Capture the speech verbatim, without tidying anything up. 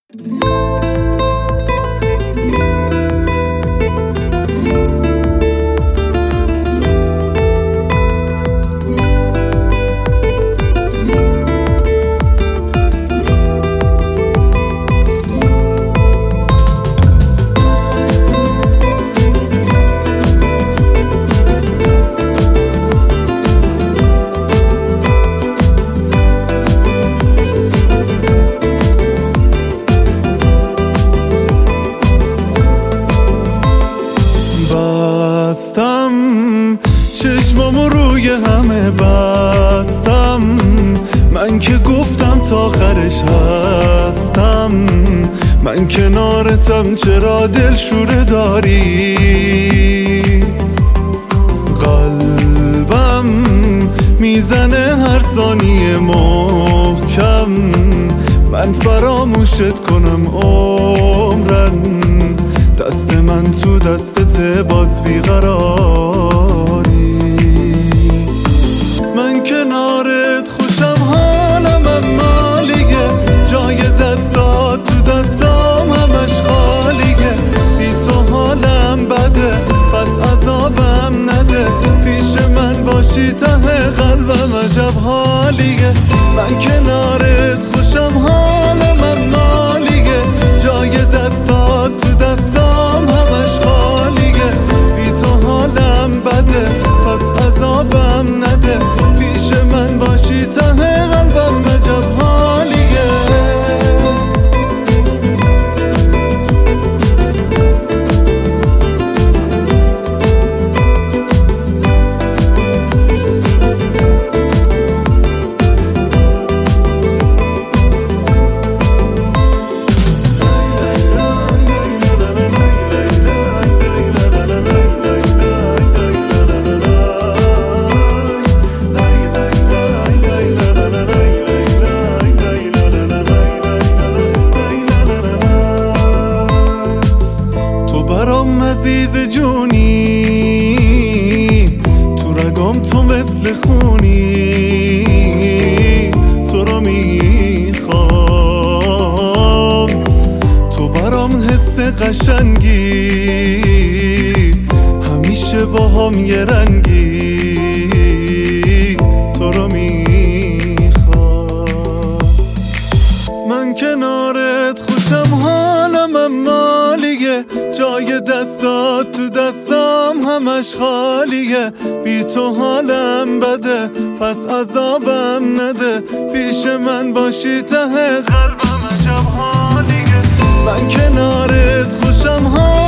بستم چشمامو روی همه بستم، من که گفتم تا آخرش هستم، من کنارتم چرا دلشوره داری؟ قلبم میزنه هر ثانیه محکم، من فراموشت کنم عمرن، دست من تو دستت باز بیقراری. من کنارت خوشم حالم اما لیگه، جای دستات تو دستام همش خالیه، بی تو حالم بده پس عذابم نده، پیش من باشی ته قلبم عجب حالیه. من کنارت خوشم حالم اما لیگه، جای دستات تو دستام همش خالیه، بی تو حالم بده پس عذابم نده، پیش من باشی ته قلبم عجب حالیه. برام عزیز جونی، تو رگام تو مثل خونی، تو رو میخوام، تو برام حس قشنگی، همیشه با هم یه رنگی، تو رو میخوام. من کنارت خوشم حالم اما لیگه، جای دستات تو دستام همش خالیه، بی تو حالم بده پس عذابم نده، پیش من باشی ته قلبم عجب حالیه. من کنارت خوشم حالم